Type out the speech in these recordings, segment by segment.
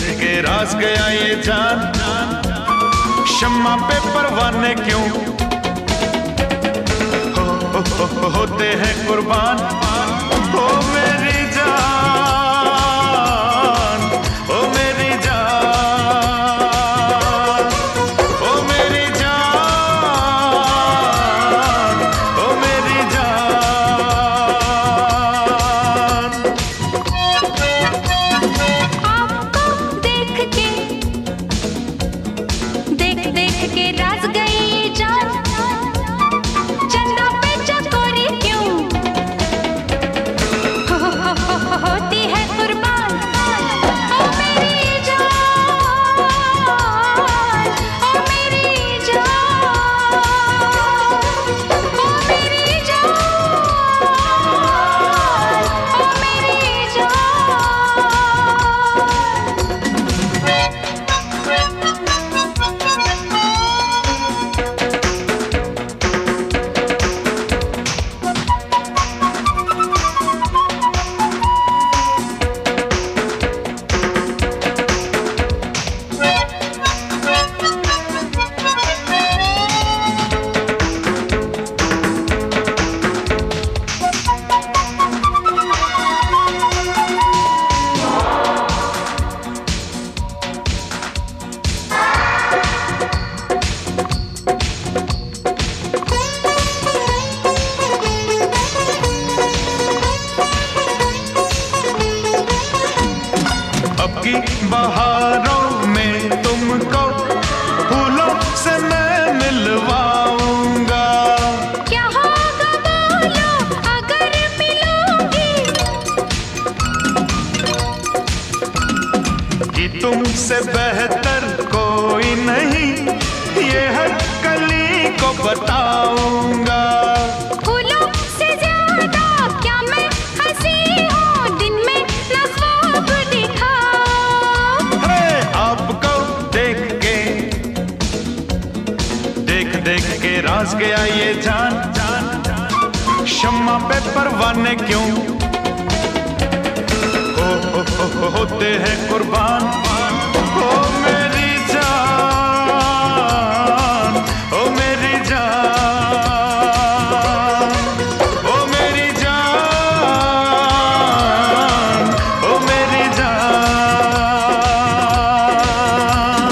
के राज गया ये जान, शम्मा पे परवाने क्यों होते हैं कुर्बान। ओ मेरी जान, ओ मेरी जान, ओ मेरी जान, ओ मेरी जान। आपको देख के राज गई जान, चंदा पे चकोरी क्यों होती है कुर्बान। ओ मेरी जान, ओ मेरी जान, ओ मेरी जान, ओ मेरी बहारों में तुमको फूलों से मैं मिलवाऊंगा। क्या होगा बोलो अगर मिलूंगी, कि तुमसे बेहतर कोई नहीं ये हर कली को बताऊंगा। फूलों से ज्यादा क्या मैं हंसी हूँ, दिन में न ख्वाब दिखा। आपको देख के राज गया ये जान, शम्मा पे परवाने क्यों होते हैं कुर्बान। ओ मेरी जान, ओ मेरी जान, ओ मेरी जान, ओ मेरी जान।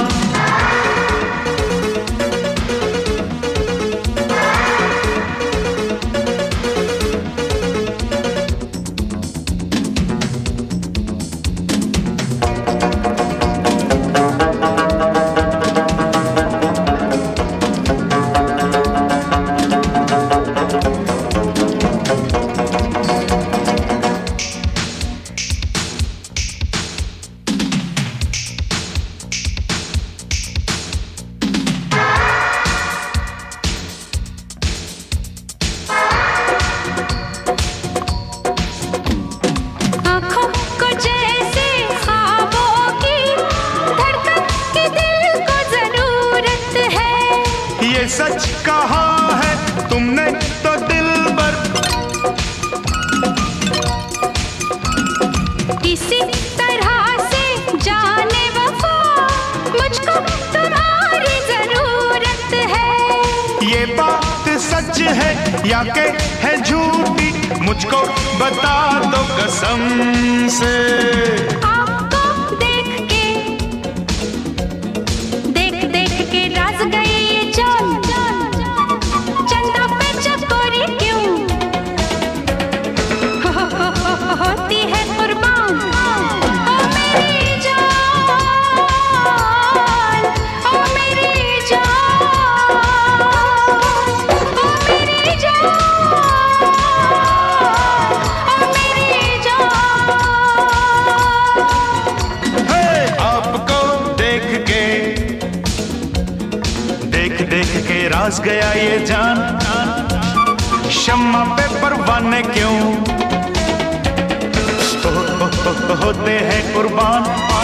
सच कहा है तुमने तो दिलबर, इसी तरह से जाने वफा मुझको तुम्हारी जरूरत है। ये बात सच है या के है झूठी, मुझको बता दो कसम से। आपको देख के राज गई ये जान, चंदा पे चकोरी क्यों होती है कुर्बान। ओ मेरी जान, ओ मेरी जान, ओ मेरी जान, ओ मेरी जान। आपको देख के राज गया ये जान, शम्मा पे परवाने क्यों होते हैं कुर्बान।